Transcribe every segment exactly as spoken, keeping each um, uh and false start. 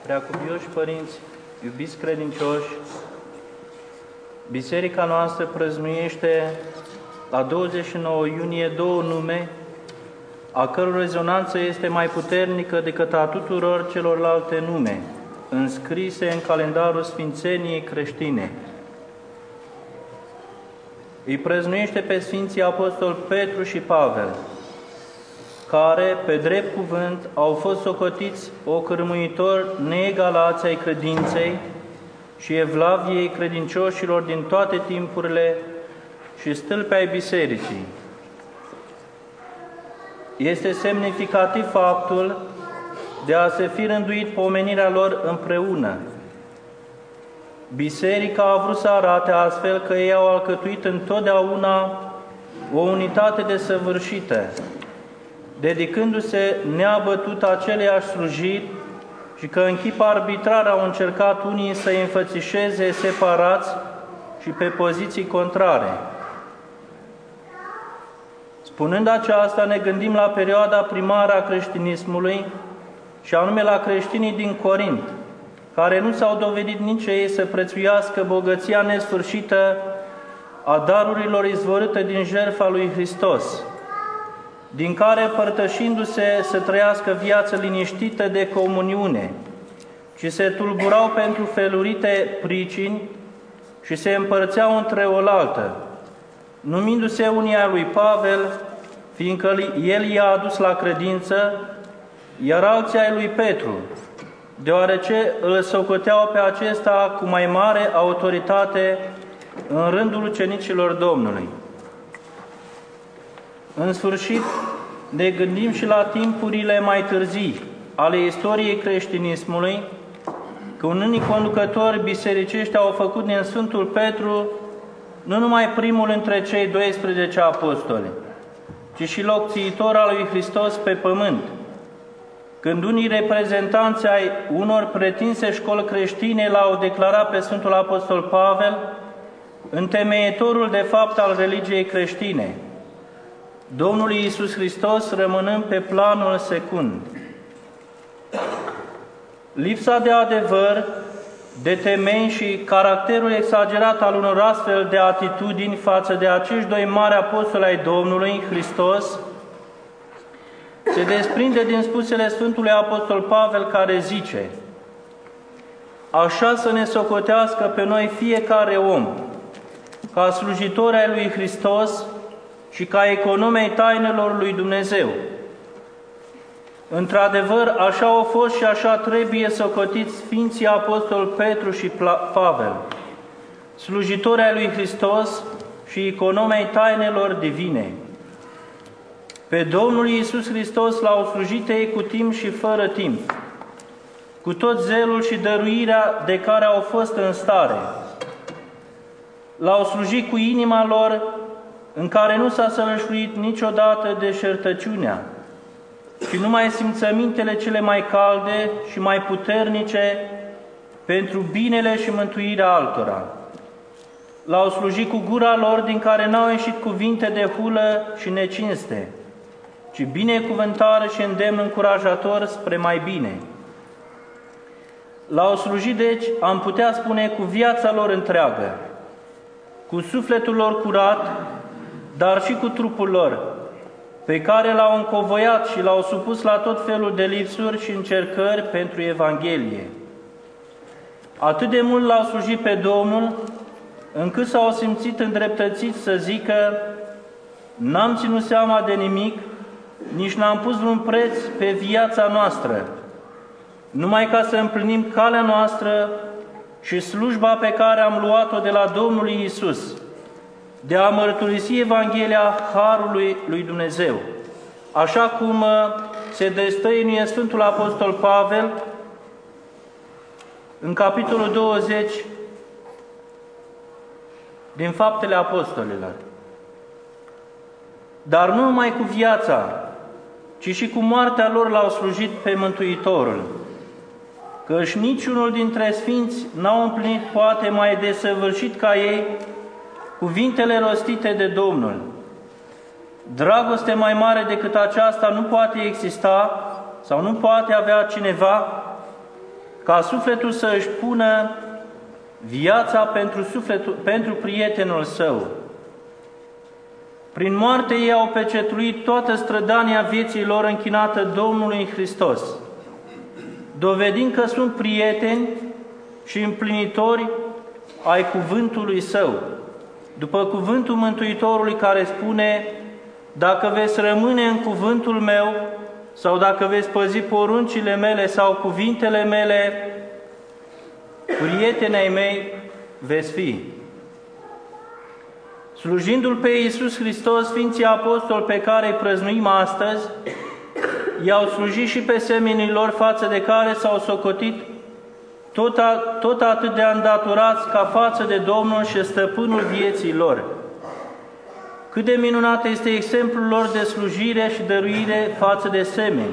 Preacuvioși părinți, iubiți credincioși, biserica noastră prăznuiește la douăzeci și nouă iunie două nume, a căror rezonanță este mai puternică decât a tuturor celorlalte nume, înscrise în calendarul Sfințeniei creștine. Îi prăznuiește pe Sfinții Apostoli Petru și Pavel, care, pe drept cuvânt, au fost socotiți ocărmuitori neegalați ai credinței și evlaviei credincioșilor din toate timpurile și stâlpi ai bisericii. Este semnificativ faptul de a se fi rânduit pomenirea lor împreună. Biserica a vrut să arate astfel că ei au alcătuit întotdeauna o unitate desăvârșită, dedicându-se neabătut aceleiași slujiri și că în chip arbitrar au încercat unii să-i înfățișeze separați și pe poziții contrare. Spunând aceasta, ne gândim la perioada primară a creștinismului și anume la creștinii din Corint, care nu s-au dovedit nici ei să prețuiască bogăția nesfârșită a darurilor izvorâte din jertfa lui Hristos, din care, părtășindu-se, să trăiască viață liniștită de comuniune, și se tulburau pentru felurite pricini și se împărțeau între oaltă, numindu-se unii a lui Pavel, fiindcă el i-a adus la credință, iar alții ai lui Petru, deoarece îl socoteau pe acesta cu mai mare autoritate în rândul ucenicilor Domnului. În sfârșit, ne gândim și la timpurile mai târzii ale istoriei creștinismului, că unii conducători bisericești au făcut din Sfântul Petru nu numai primul între cei doisprezece apostoli, ci și locțiitor al lui Hristos pe pământ, când unii reprezentanți ai unor pretinse școli creștine l-au declarat pe Sfântul Apostol Pavel întemeietorul de fapt al religiei creștine, Domnul Iisus Hristos rămânând pe planul secund. Lipsa de adevăr, de temei și caracterul exagerat al unor astfel de atitudini față de acești doi mari apostoli ai Domnului Hristos se desprinde din spusele Sfântului Apostol Pavel, care zice: așa să ne socotească pe noi fiecare om, ca slujitori ai lui Hristos și ca economei tainelor lui Dumnezeu. Într-adevăr, așa au fost și așa trebuie socotiți Sfinții Apostoli Petru și Pavel, slujitori ai lui Hristos și economei tainelor divine. Pe Domnul Iisus Hristos l-au slujit ei cu timp și fără timp, cu tot zelul și dăruirea de care au fost în stare. L-au slujit cu inima lor, în care nu s-a sălășluit niciodată deșertăciunea, și numai simțămintele cele mai calde și mai puternice pentru binele și mântuirea altora. L-au slujit cu gura lor, din care n-au ieșit cuvinte de hulă și necinste, ci binecuvântare și îndemn încurajator spre mai bine. L-au slujit, deci, am putea spune, cu viața lor întreagă, cu sufletul lor curat, dar și cu trupul lor, pe care l-au încovoiat și l-au supus la tot felul de lipsuri și încercări pentru Evanghelie. Atât de mult l-au slujit pe Domnul, încât s-au simțit îndreptățiți să zică: n-am ținut seama de nimic, nici n-am pus vreun preț pe viața noastră, numai ca să împlinim calea noastră și slujba pe care am luat-o de la Domnul Iisus, de a mărturisi Evanghelia Harului lui Dumnezeu, așa cum se destăinuie Sfântul Apostol Pavel în capitolul douăzeci din Faptele Apostolilor. Dar nu numai cu viața, ci și cu moartea lor l-au slujit pe Mântuitorul, căci niciunul dintre sfinți n-au împlinit poate mai desăvârșit ca ei cuvintele rostite de Domnul: dragoste mai mare decât aceasta nu poate exista sau nu poate avea cineva ca sufletul să își pună viața pentru, sufletul, pentru prietenul său. Prin moarte ei au pecetuit toată strădania vieții lor închinată Domnului Hristos, dovedind că sunt prieteni și împlinitori ai cuvântului Său, după cuvântul Mântuitorului care spune: dacă veți rămâne în cuvântul meu, sau dacă veți păzi poruncile mele sau cuvintele mele, prietenii mei veți fi. Slujindu-L pe Iisus Hristos, Sfinții Apostoli pe care îi prăznuim astăzi, i-au slujit și pe semenii lor, față de care s-au socotit tot, a, tot atât de îndatorați ca față de Domnul și Stăpânul vieții lor. Cât de minunat este exemplul lor de slujire și dăruire față de semeni!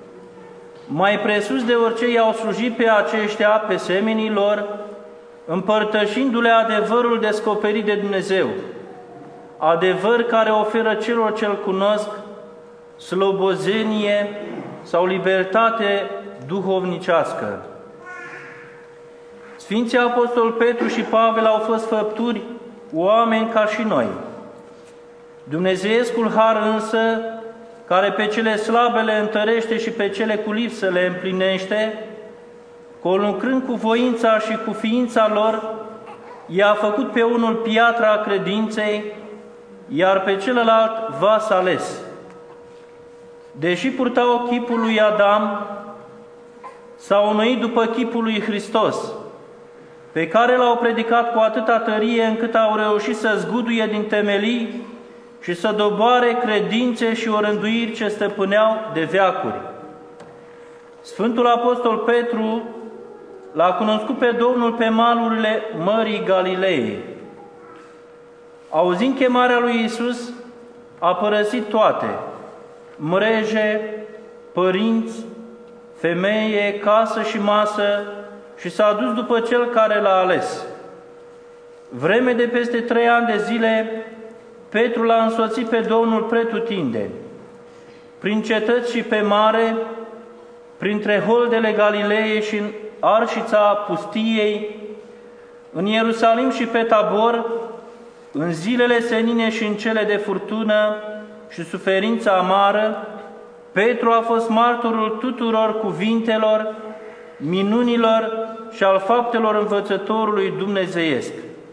Mai presus de orice i-au slujit pe aceștia, pe semenii lor, împărtășindu-le adevărul descoperit de Dumnezeu, adevăr care oferă celor ce-L cunosc slobozenie sau libertate duhovnicească. Sfinții Apostoli Petru și Pavel au fost făpturi oameni ca și noi. Dumnezeiescul har însă, care pe cele slabe le întărește și pe cele cu lipsă le împlinește, conlucrând cu voința și cu ființa lor, i-a făcut pe unul piatra credinței, iar pe celălalt vas ales. Deși purtau chipul lui Adam, s-au înnoit după chipul lui Hristos, pe care l-au predicat cu atâta tărie încât au reușit să zguduie din temelii și să doboare credințe și orânduiri ce stăpâneau de veacuri. Sfântul Apostol Petru l-a cunoscut pe Domnul pe malurile Mării Galilei. Auzind chemarea lui Iisus, a părăsit toate: mreje, părinți, femeie, casă și masă, și s-a dus după Cel care l-a ales. Vreme de peste trei ani de zile, Petru l-a însoțit pe Domnul pretutindeni, prin cetăți și pe mare, printre holdele Galilei și în arșița pustiei, în Ierusalim și pe Tabor, în zilele senine și în cele de furtună și suferința amară. Petru a fost martorul tuturor cuvintelor, minunilor și al faptelor învățătorului dumnezeiesc.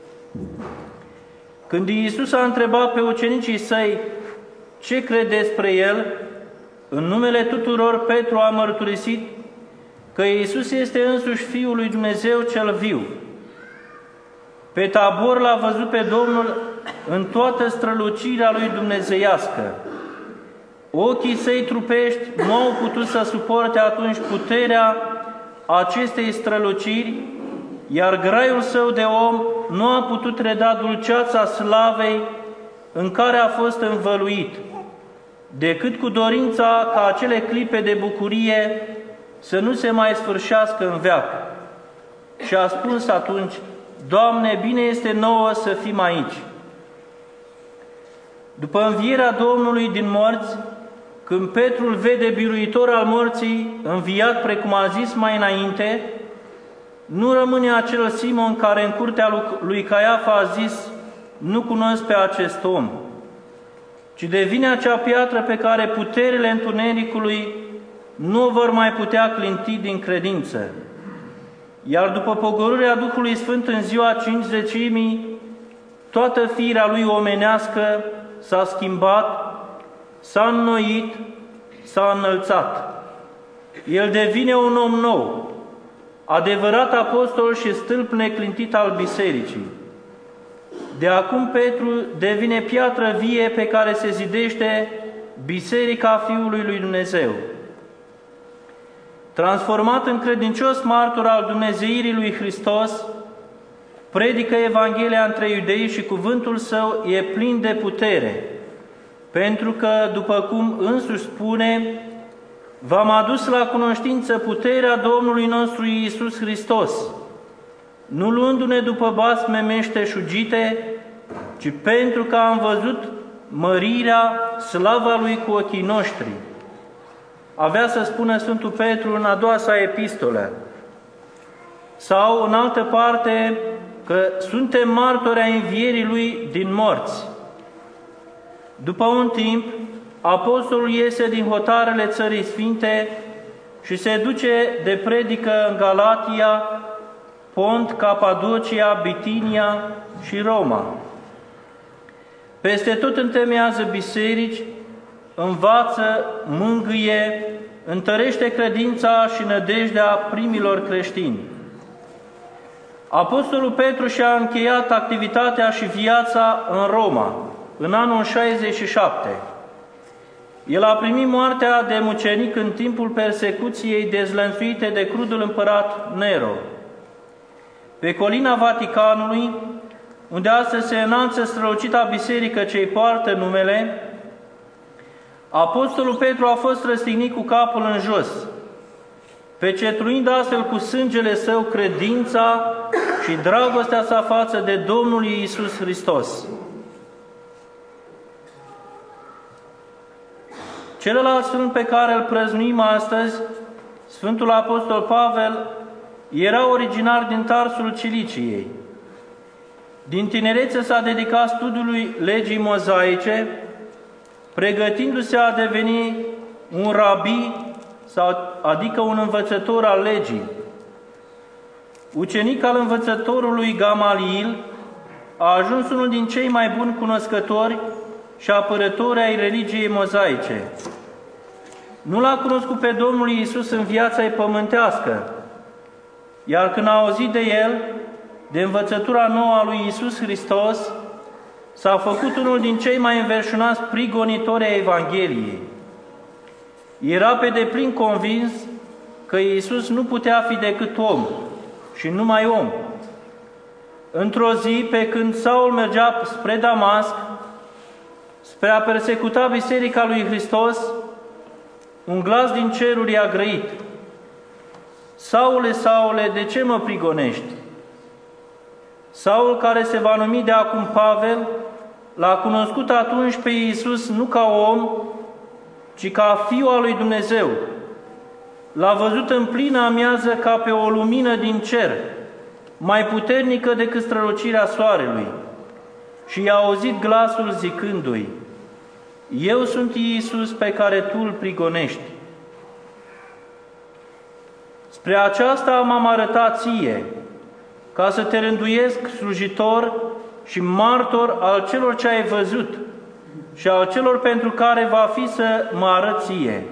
Când Iisus a întrebat pe ucenicii săi ce crede despre El, în numele tuturor Petru a mărturisit că Iisus este însuși Fiul lui Dumnezeu cel viu. Pe Tabor l-a văzut pe Domnul în toată strălucirea lui dumnezeiască. Ochii săi trupești nu au putut să suporte atunci puterea acestei străluciri, iar graiul său de om nu a putut reda dulceața slavei în care a fost învăluit, decât cu dorința ca acele clipe de bucurie să nu se mai sfârșească în veac. Și a spus atunci: Doamne, bine este nouă să fim aici. După învierea Domnului din morți, când Petru îl vede biruitor al morții, înviat precum a zis mai înainte, nu rămâne acel Simon care în curtea lui Caiafa a zis: nu cunosc pe acest om, ci devine acea piatră pe care puterile întunericului nu o vor mai putea clinti din credință. Iar după pogorârea Duhului Sfânt în ziua cincizecimii, toată firea lui omenească s-a schimbat, s-a înnoit, s-a înălțat. El devine un om nou, adevărat apostol și stâlp neclintit al bisericii. De acum Petru devine piatră vie pe care se zidește Biserica Fiului lui Dumnezeu. Transformat în credincios martor al dumnezeirii lui Hristos, predică Evanghelia între iudei și cuvântul său e plin de putere, pentru că, după cum însuși spune, v-am adus la cunoștință puterea Domnului nostru Iisus Hristos, nu luându-ne după basme meșteșugite, ci pentru că am văzut mărirea, slava Lui cu ochii noștri. Avea să spună Sfântul Petru în a doua sa epistolă: sau în altă parte că suntem martori ai învierii Lui din morți. După un timp, apostolul iese din hotarele Țării Sfinte și se duce de predică în Galatia, Pont, Capadocia, Bitinia și Roma. Peste tot întemeiază biserici, învață, mângâie, întărește credința și nădejdea primilor creștini. Apostolul Petru și-a încheiat activitatea și viața în Roma, în anul șaizeci și șapte. El a primit moartea de mucenic în timpul persecuției dezlănțuite de crudul împărat Nero. Pe colina Vaticanului, unde astăzi se înalță strălucita biserică ce-i poartă numele, apostolul Petru a fost răstignit cu capul în jos, pecetluind astfel cu sângele său credința și dragostea sa față de Domnul Iisus Hristos. Celălalt sfânt pe care îl prăznuim astăzi, Sfântul Apostol Pavel, era originar din Tarsul Ciliciei. Din tinerețe s-a dedicat studiului legii mozaice, pregătindu-se a deveni un rabi, adică un învățător al legii. Ucenic al învățătorului Gamaliel, a ajuns unul din cei mai buni cunoscători și apărători ai religiei mozaice. Nu l-a cunoscut pe Domnul Iisus în viața ei pământească, iar când a auzit de El, de învățătura nouă a lui Iisus Hristos, s-a făcut unul din cei mai înverșunați prigonitori ai Evangheliei. Era pe deplin convins că Iisus nu putea fi decât om și numai om. Într-o zi, pe când Saul mergea spre Damasc, spre a persecuta Biserica lui Hristos, un glas din ceruri i-a grăit: Saule, Saule, de ce mă prigonești? Saul, care se va numi de acum Pavel, l-a cunoscut atunci pe Iisus nu ca om, ci ca Fiul al lui Dumnezeu. L-a văzut în plină amiază ca pe o lumină din cer, mai puternică decât strălucirea soarelui, și i-a auzit glasul zicându-i: Eu sunt Iisus pe care tu îl prigonești. Spre aceasta m-am arătat ție, ca să te rânduiesc slujitor și martor al celor ce ai văzut și al celor pentru care va fi să mă arăt ție.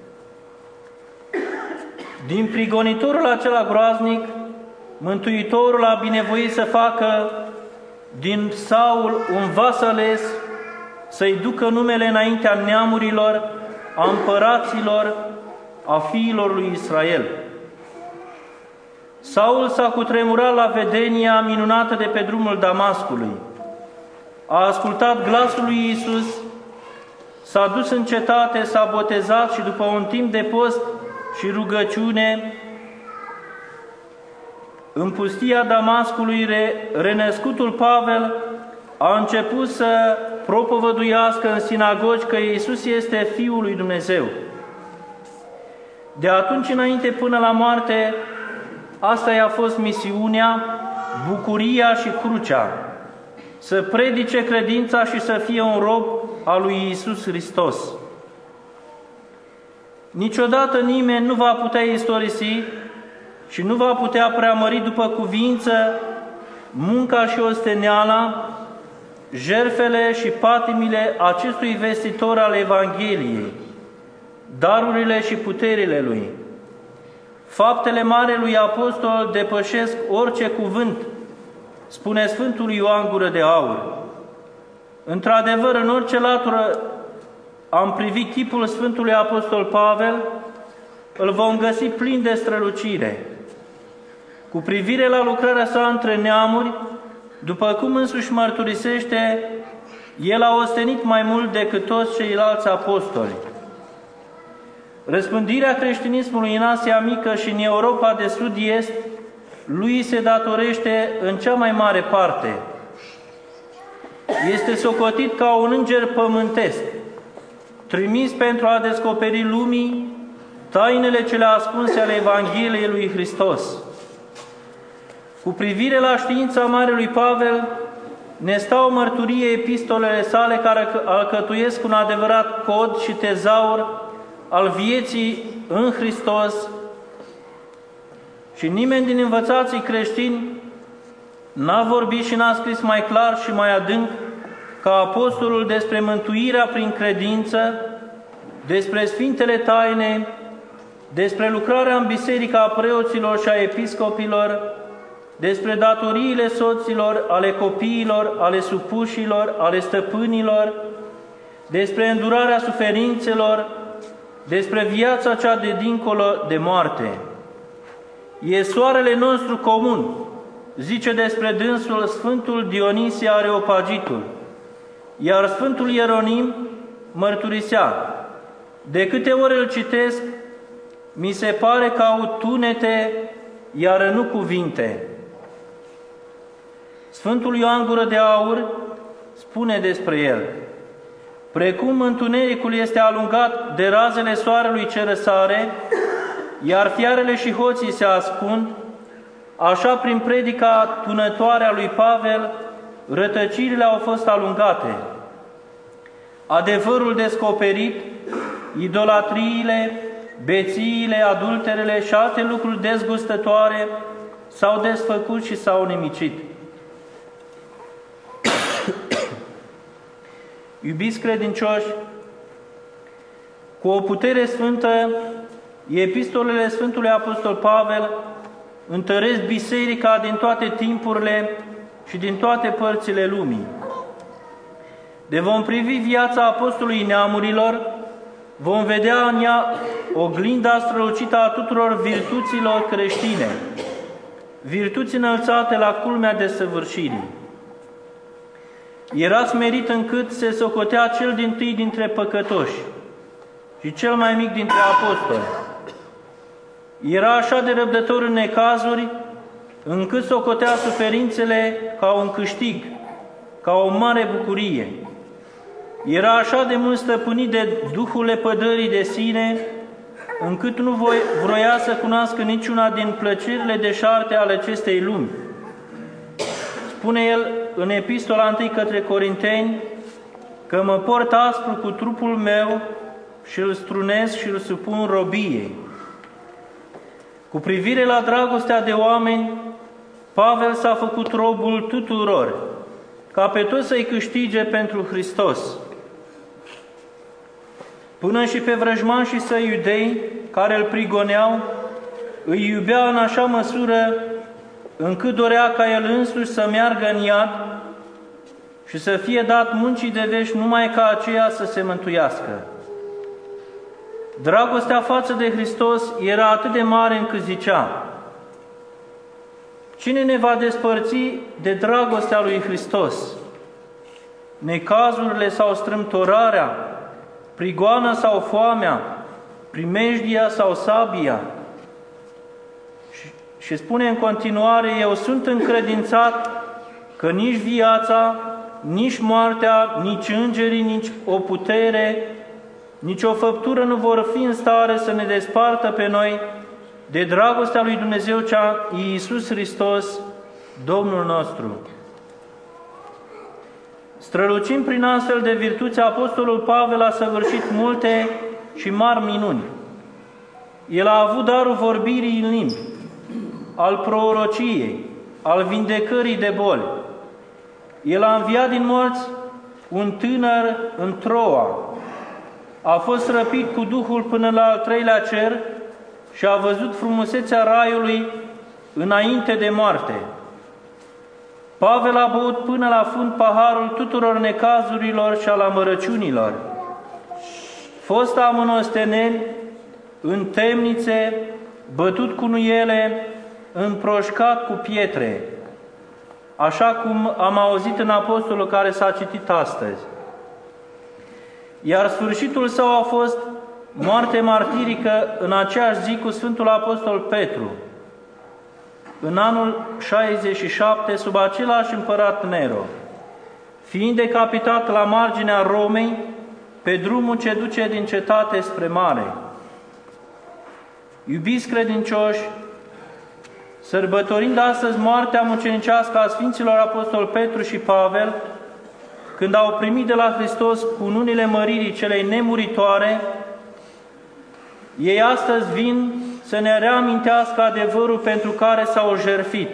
Din prigonitorul acela groaznic, Mântuitorul a binevoit să facă din Saul un vas ales, să-i ducă numele înaintea neamurilor, a împăraților, a fiilor lui Israel. Saul s-a cutremurat la vedenia minunată de pe drumul Damascului. A ascultat glasul lui Iisus, s-a dus în cetate, s-a botezat și după un timp de post și rugăciune, în pustia Damascului, renăscutul Pavel a început să propovăduiască în sinagogi că Iisus este Fiul lui Dumnezeu. De atunci înainte până la moarte, asta i-a fost misiunea, bucuria și crucea, să predice credința și să fie un rob al lui Iisus Hristos. Niciodată nimeni nu va putea istorisi și nu va putea preamări după cuvință munca și osteneala, jertfele și patimile acestui vestitor al Evangheliei, darurile și puterile lui. Faptele Marelui Apostol depășesc orice cuvânt, spune Sfântul Ioan Gură de Aur. Într-adevăr, în orice latură am privit chipul Sfântului Apostol Pavel, îl vom găsi plin de strălucire. Cu privire la lucrarea sa între neamuri, după cum însuși mărturisește, el a ostenit mai mult decât toți ceilalți apostoli. Răspândirea creștinismului în Asia Mică și în Europa de Sud-Est lui se datorește în cea mai mare parte. Este socotit ca un înger pământesc, trimis pentru a descoperi lumii tainele cele ascunse ale Evangheliei lui Hristos. Cu privire la știința Marelui Pavel, ne stau mărturie epistolele sale care alcătuiesc un adevărat cod și tezaur al vieții în Hristos și nimeni din învățații creștini n-a vorbit și n-a scris mai clar și mai adânc ca apostolul despre mântuirea prin credință, despre Sfintele Taine, despre lucrarea în biserica a preoților și a episcopilor, despre datoriile soților, ale copiilor, ale supușilor, ale stăpânilor, despre îndurarea suferințelor, despre viața cea de dincolo de moarte. E soarele nostru comun, zice despre dânsul Sfântul Dionisie Areopagitul, iar Sfântul Ieronim mărturisea: de câte ori îl citesc, mi se pare că au tunete, iar nu cuvinte. Sfântul Ioan Gură de Aur spune despre el: precum întunericul este alungat de razele soarelui ce răsare, iar fiarele și hoții se ascund, așa prin predica tunătoare a lui Pavel, rătăcirile au fost alungate. Adevărul descoperit, idolatriile, bețiile, adulterele și alte lucruri dezgustătoare s-au desfăcut și s-au nimicit. Iubiți credincioși, cu o putere sfântă, epistolele Sfântului Apostol Pavel întăresc biserica din toate timpurile și din toate părțile lumii. De vom privi viața apostolului neamurilor, vom vedea în ea oglinda strălucită a tuturor virtuților creștine, virtuți înălțate la culmea desăvârșirii. Era smerit încât se socotea cel dintâi dintre păcătoși și cel mai mic dintre apostoli. Era așa de răbdător în necazuri, încât socotea suferințele ca un câștig, ca o mare bucurie. Era așa de mult stăpânit de duhul lepădării de sine, încât nu vroia să cunoască niciuna din plăcerile deșarte ale acestei lumi. Spune el în epistola întâi către Corinteni că mă port aspru cu trupul meu și îl strunesc și îl supun robiei. Cu privire la dragostea de oameni, Pavel s-a făcut robul tuturor, ca pe toți să-i câștige pentru Hristos. Până și pe vrăjmașii săi iudei, care îl prigoneau, îi iubea în așa măsură încât dorea ca el însuși să meargă în iad și să fie dat muncii de vești numai ca aceea să se mântuiască. Dragostea față de Hristos era atât de mare încât zicea: cine ne va despărți de dragostea lui Hristos? Necazurile sau strâmtorarea, prigoana sau foamea, primejdia sau sabia? Și, și spune în continuare: eu sunt încredințat că nici viața, nici moartea, nici îngerii, nici o putere, nici o făptură nu vor fi în stare să ne despartă pe noi de dragostea lui Dumnezeu cea Iisus Hristos, Domnul nostru. Strălucind prin astfel de virtuți, Apostolul Pavel a săvârșit multe și mari minuni. El a avut darul vorbirii în limbi, al prorociei, al vindecării de boli. El a înviat din morți un tânăr în Troa, a fost răpit cu Duhul până la al treilea cer și a văzut frumusețea raiului înainte de moarte. Pavel a băut până la fund paharul tuturor necazurilor și al amărăciunilor. Fost amonosteneni, în temnițe, bătut cu nuiele, împroșcat cu pietre, așa cum am auzit în apostolul care s-a citit astăzi. Iar sfârșitul său a fost moarte martirică în aceeași zi cu Sfântul Apostol Petru, în anul șaizeci și șapte, sub același împărat Nero, fiind decapitat la marginea Romei, pe drumul ce duce din cetate spre mare. Iubiți credincioși, sărbătorind astăzi moartea mucenicească a Sfinților Apostol Petru și Pavel, când au primit de la Hristos cununile măririi celei nemuritoare, ei astăzi vin să ne reamintească adevărul pentru care s-au jertfit,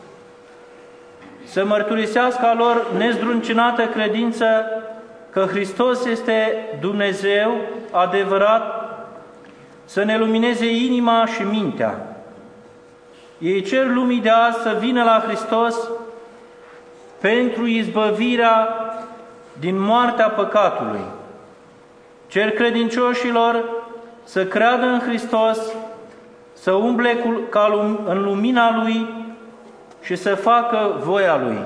să mărturisească a lor nezdruncinată credință că Hristos este Dumnezeu adevărat, să ne lumineze inima și mintea. Ei cer lumii de azi să vină la Hristos pentru izbăvirea din moartea păcatului. Cer credincioșilor să creadă în Hristos, să umble ca în lumina Lui și să facă voia Lui.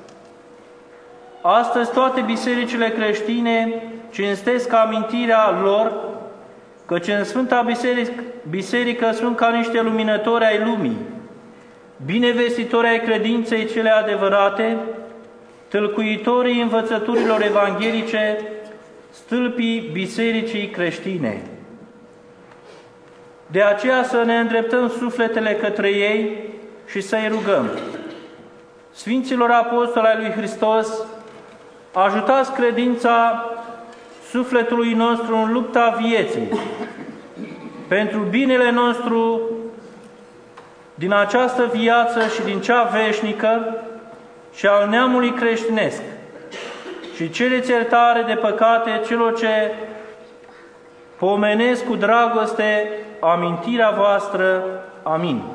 Astăzi toate bisericile creștine cinstesc amintirea lor, căci în Sfânta Biserică, Biserică sunt ca niște luminători ai lumii, binevestitori ai credinței cele adevărate, tâlcuitorii învățăturilor evanghelice, stâlpii bisericii creștine. De aceea să ne îndreptăm sufletele către ei și să-i rugăm: Sfinților Apostoli ai lui Hristos, ajutați credința sufletului nostru în lupta vieții, pentru binele nostru din această viață și din cea veșnică și al neamului creștinesc, și cereți iertare de păcate celor ce pomenesc cu dragoste amintirea voastră. Amin.